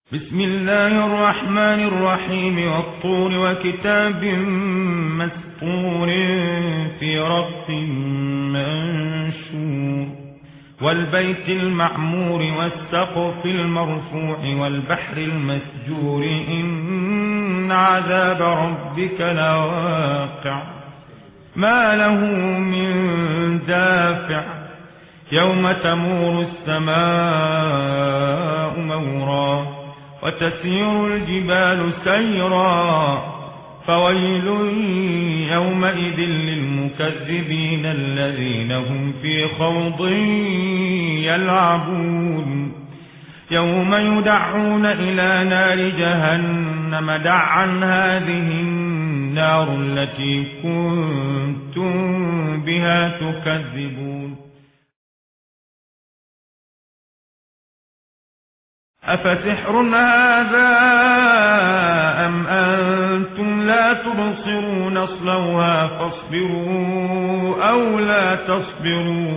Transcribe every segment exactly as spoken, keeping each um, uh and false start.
بسم الله الرحمن الرحيم والطور وكتاب مسطور في رق منشور والبيت المعمور والسقف المرفوع والبحر المسجور إن عذاب ربك لواقع ما له من دافع يوم تمور السماء مورا وتسير الجبال سيرا فويل يومئذ للمكذبين الذين هم في خوض يلعبون يوم يدعون إلى نار جهنم دعا هذه النار التي كنتم بها تكذبون أفسحر هذا أم أنتم لا تبصرون اصلوها فاصبروا أو لا تصبروا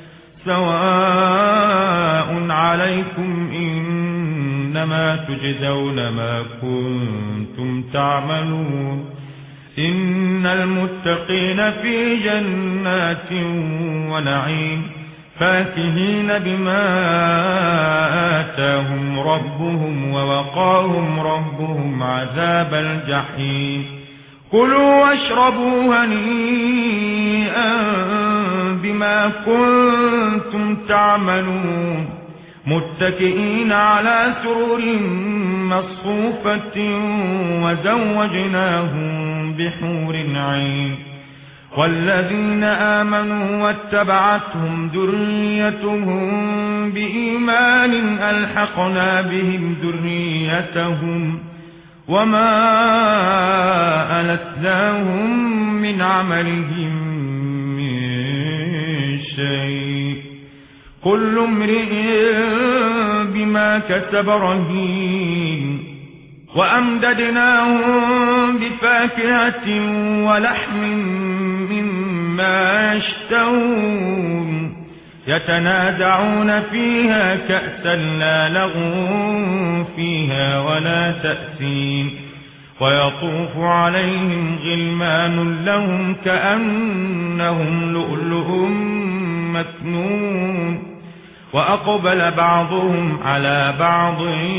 سواء عليكم إنما تجزون ما كنتم تعملون إن المتقين في جنات ونعيم فاكهين بما آتاهم ربهم ووقاهم ربهم عذاب الجحيم كلوا واشربوا هنيئا بما كنتم تعملون متكئين على سرر مصفوفة وزوجناهم بحور عين والذين آمنوا واتبعتهم ذريتهم بإيمان ألحقنا بهم ذريتهم وما ألتناهم من عملهم من شيء كل امرئ بما كسب رهين وأمددناهم بفاكهة ولحم مما يشتهون يتنازعون فيها كأسا لا لغو فيها ولا تأثيم ويطوف عليهم غلمان لهم كأنهم لؤلؤ مكنون وأقبل بعضهم على بعض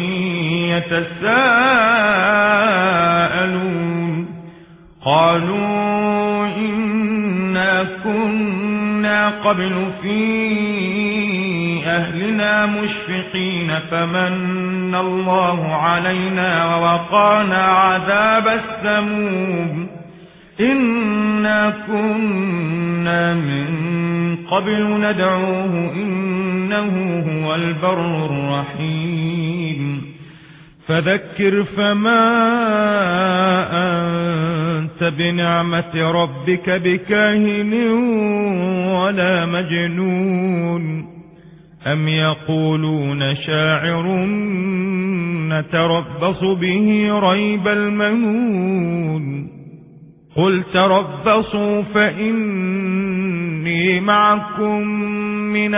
يتساءلون قالوا إنا كنا قبل في أهلنا مشفقين فمن الله علينا ووقانا عذاب السموم إنا كنا من قبل ندعوه إنه هو البر الرحيم فذكر فما أنت بنعمة ربك بكاهن ولا مجنون أم يقولون شاعر نتربص به ريب المنون قل تربصوا فإني معكم من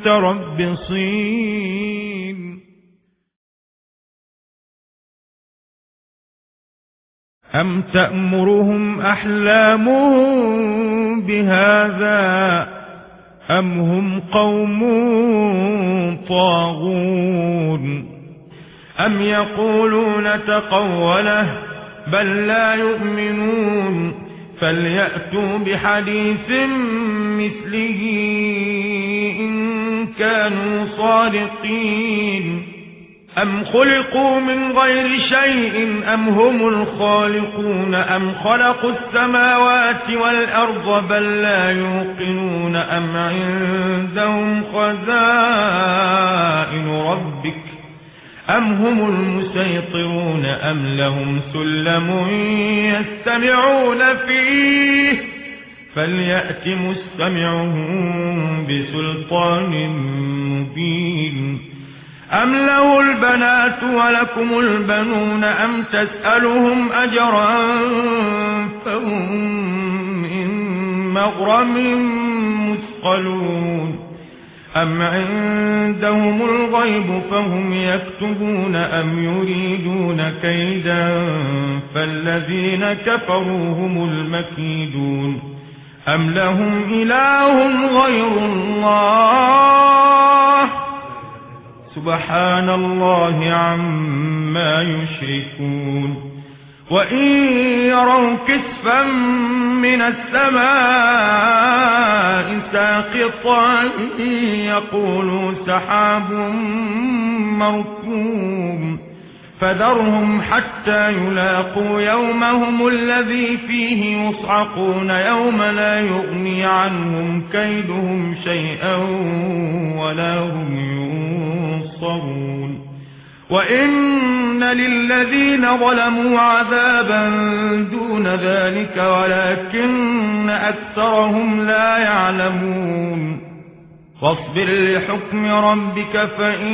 المتربصين أم تأمرهم أحلامهم بهذا أم هم قوم طاغون أم يقولون تقوله بل لا يؤمنون فليأتوا بحديث مثله إن كانوا صادقين أم خلقوا من غير شيء أم هم الخالقون أم خلقوا السماوات والأرض بل لا يوقنون أم عندهم خزائن ربك أم هم المسيطرون أم لهم سلم يستمعون فيه فليأت مستمعهم بسلطان مبين أم له البنات ولكم البنون أم تسألهم أجرا فهم من مغرم مثقلون أم عندهم الغيب فهم يكتبون أم يريدون كيدا فالذين كفروا هم المكيدون أم لهم إله غير الله سبحان الله عما يشركون وإن يروا كسفا من السماء ساقطا يقولوا سحاب مركوم فذرهم حتى يلاقوا يومهم الذي فيه يصعقون يوم لا يغني عنهم كيدهم شيئا ولا هم ينصرون وإن للذين ظلموا عذابا دون ذلك ولكن أكثرهم لا يعلمون واصبر لحكم ربك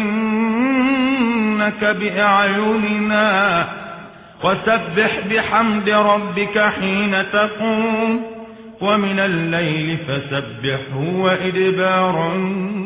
فإنك بأعيننا وسبح بحمد ربك حين تقوم ومن الليل فسبحه وإدبار